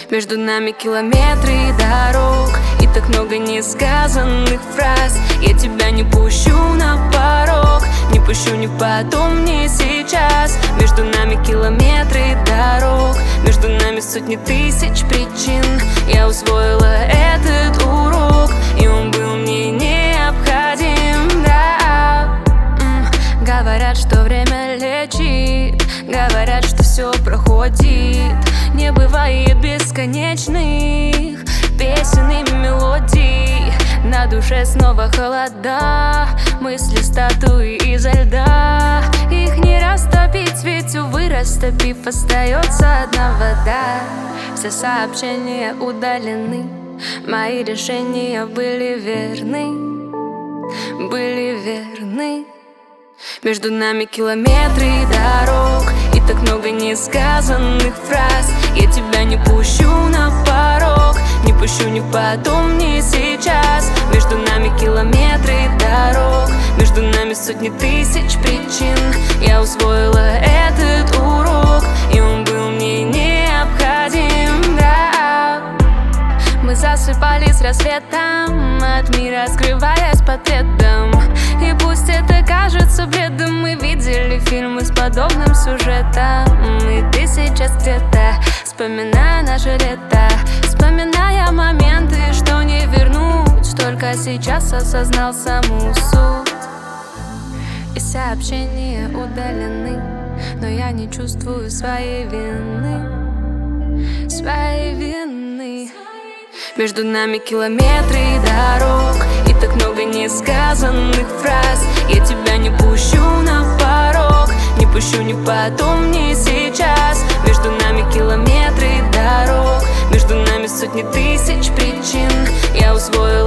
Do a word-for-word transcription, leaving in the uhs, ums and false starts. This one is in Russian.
Между нами километры дорог и так много несказанных фраз. Я тебя не пущу на порог, не пущу ни потом, ни сейчас. Между нами километры дорог, между нами сотни тысяч причин. Я усвоила этот урок, и он был мне необходим, да. М-м, говорят, что время лечит, говорят, что все проходит. Не бывает бесконечных песен и мелодий. На душе снова холода, мысли статуи изо льда. Их не растопить, ведь, увы, растопив, остается одна вода. Все сообщения удалены, мои решения были верны, были верны. Между нами километры дорог и так много несказанных фраз. Я тебя не пущу на порог, не пущу ни потом, ни сейчас. Между нами километры дорог, между нами сотни тысяч причин. Я усвоила этот урок, и он был мне необходим, да. Мы засыпали с рассветом, от мира скрываясь под пледом. И пусть это кажется бредом, мы видели фильмы с подобным сюжетом. И ты сейчас где-то, вспоминая наше лето, вспоминая моменты, что не вернуть. Только сейчас осознал саму суть. И сообщения удалены, но я не чувствую своей вины, своей вины. Между нами километры дорог и так много несказанных фраз. Я тебя не пущу на порог, не пущу ни потом, ни сейчас. Между нами километры дорог, между нами сотни тысяч причин. Я усвоила